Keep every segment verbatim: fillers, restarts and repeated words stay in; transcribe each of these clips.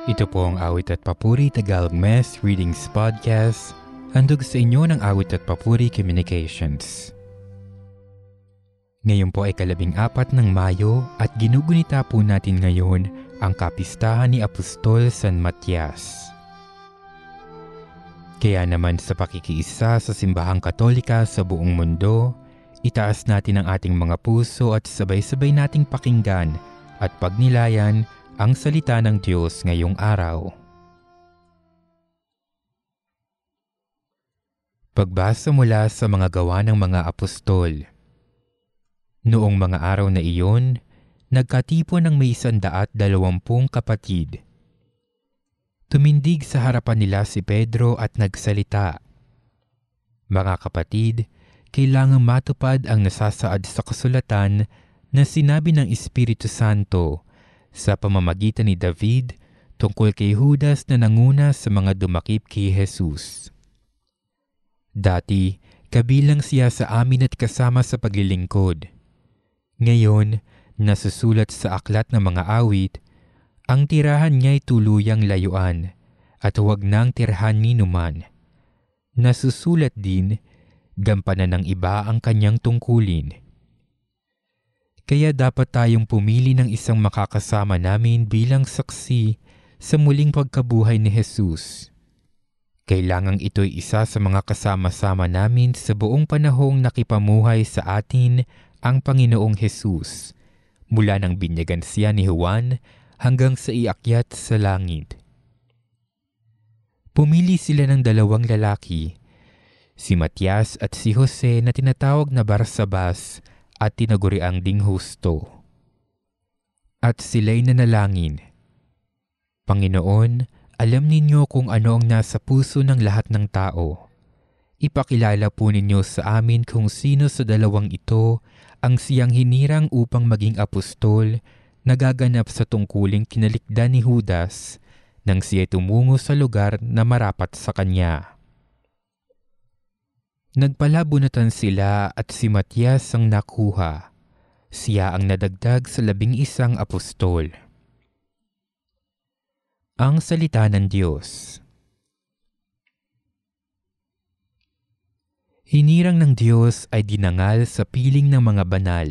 Ito po ang Awit at Papuri Tagalog Mass Readings Podcast, handog sa inyo ng Awit at Papuri Communications. Ngayon po ay kalabing apat ng Mayo at ginugunita po natin ngayon ang kapistahan ni Apostol San Matias. Kaya naman sa pakikiisa sa simbahang Katolika sa buong mundo, itaas natin ang ating mga puso at sabay-sabay nating pakinggan at pagnilayan ang salita ng Diyos ngayong araw. Pagbasa mula sa mga gawa ng mga apostol. Noong mga araw na iyon, nagkatipon ng may isandaat dalawampung kapatid. Tumindig sa harapan nila si Pedro at nagsalita, "Mga kapatid, kailangang matupad ang nasasaad sa kasulatan na sinabi ng Espiritu Santo sa pamamagitan ni David tungkol kay Judas na nanguna sa mga dumakip kay Jesus. Dati, kabilang siya sa amin at kasama sa paglilingkod. Ngayon, nasusulat sa aklat ng mga awit, ang tirahan niya'y tuluyang layuan at huwag nang tirahan ni numan. Nasusulat din, gampanan ng iba ang kanyang tungkulin. Kaya dapat tayong pumili ng isang makakasama namin bilang saksi sa muling pagkabuhay ni Jesus. Kailangang ito'y isa sa mga kasama-sama namin sa buong panahong nakipamuhay sa atin ang Panginoong Jesus, mula nang binyagan siya ni Juan hanggang sa iakyat sa langit." Pumili sila ng dalawang lalaki, si Matias at si Jose na tinatawag na Barsabas at tinaguriang ding Husto. At sila'y nanalangin, "Panginoon, alam ninyo kung ano ang nasa puso ng lahat ng tao. Ipakilala po ninyo sa amin kung sino sa dalawang ito ang siyang hinirang upang maging apostol na gaganap sa tungkuling kinalikdan ni Judas nang siya'y tumungo sa lugar na marapat sa kanya." Nagpalabunatan sila at si Matias ang nakuha. Siya ang nadagdag sa labing isang apostol. Ang salita ng Diyos. Hinirang ng Diyos ay dinangal sa piling ng mga banal.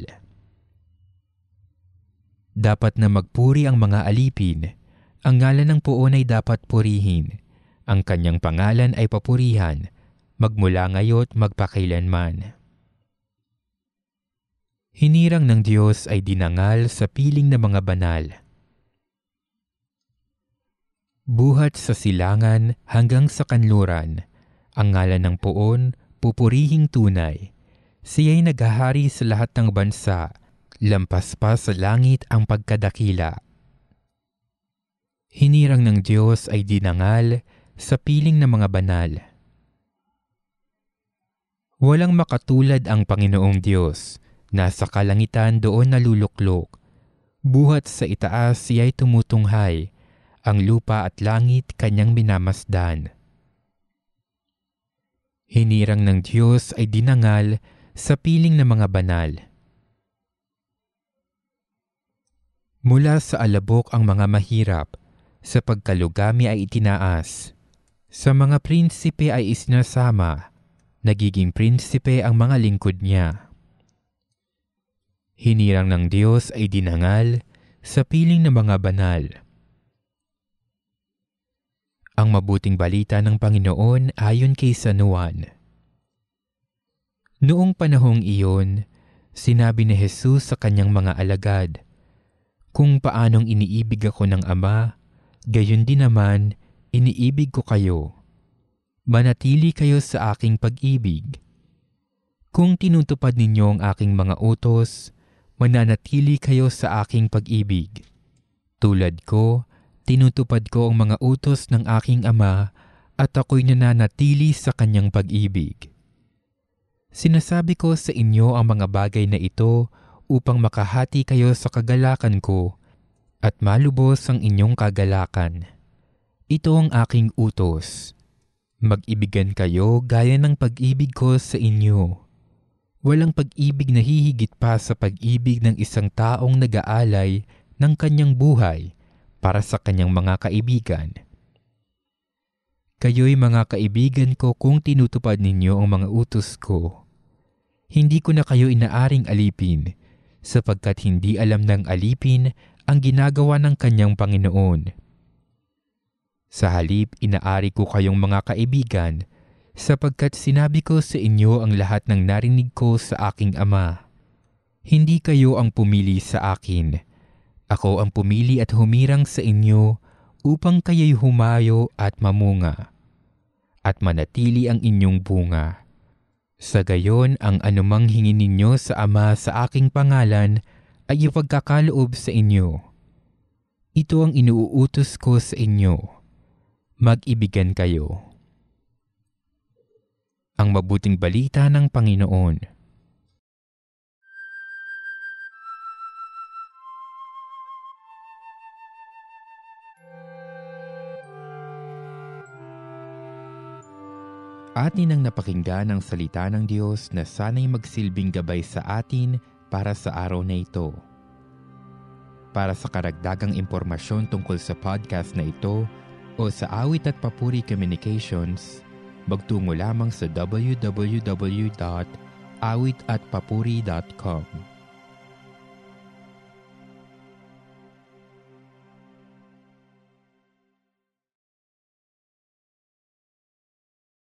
Dapat na magpuri ang mga alipin. Ang ngalan ng poon ay dapat purihin. Ang kanyang pangalan ay papurihan, magmula ngayo't magpakailanman. Hinirang ng Diyos ay dinangal sa piling ng mga banal. Buhat sa silangan hanggang sa kanluran, ang ngalan ng poon, pupurihing tunay. Siya'y naghahari sa lahat ng bansa, lampas pa sa langit ang pagkadakila. Hinirang ng Diyos ay dinangal sa piling ng mga banal. Walang makatulad ang Panginoong Diyos, nasa kalangitan doon naluluklok. Buhat sa itaas siya'y tumutunghay, ang lupa at langit kanyang minamasdan. Hinirang ng Diyos ay dinangal sa piling ng mga banal. Mula sa alabok ang mga mahirap, sa pagkalugami ay itinaas. Sa mga prinsipe ay isinasama, nagiging prinsipe ang mga lingkod niya. Hinirang ng Diyos ay dinangal sa piling ng mga banal. Ang mabuting balita ng Panginoon ayon kay San Juan. Noong panahong iyon, sinabi ni Jesus sa kanyang mga alagad, "Kung paanong iniibig ako ng Ama, gayon din naman iniibig ko kayo. Manatili kayo sa aking pag-ibig. Kung tinutupad ninyo ang aking mga utos, mananatili kayo sa aking pag-ibig. Tulad ko, tinutupad ko ang mga utos ng aking Ama at ako'y nananatili sa kanyang pag-ibig. Sinasabi ko sa inyo ang mga bagay na ito upang makahati kayo sa kagalakan ko at malubos ang inyong kagalakan. Ito ang aking utos. Mag-ibigan kayo gaya ng pag-ibig ko sa inyo. Walang pag-ibig na hihigit pa sa pag-ibig ng isang taong nag-aalay ng kanyang buhay para sa kanyang mga kaibigan. Kayo'y mga kaibigan ko kung tinutupad ninyo ang mga utos ko. Hindi ko na kayo inaaring alipin, sapagkat hindi alam ng alipin ang ginagawa ng kanyang Panginoon. Sa halip, inaari ko kayong mga kaibigan, sapagkat sinabi ko sa inyo ang lahat ng narinig ko sa aking Ama. Hindi kayo ang pumili sa akin. Ako ang pumili at humirang sa inyo upang kayo'y humayo at mamunga, at manatili ang inyong bunga. Sa gayon, ang anumang hingin ninyo sa Ama sa aking pangalan ay ipagkakaloob sa inyo. Ito ang inuutos ko sa inyo. Mag-ibigan kayo. Ang mabuting balita ng Panginoon. Atin ang napakinggan ang salita ng Diyos na sana'y magsilbing gabay sa atin para sa araw na ito. Para sa karagdagang impormasyon tungkol sa podcast na ito o sa Awit at Papuri Communications, magtungo lamang sa w w w dot awit at papuri dot com.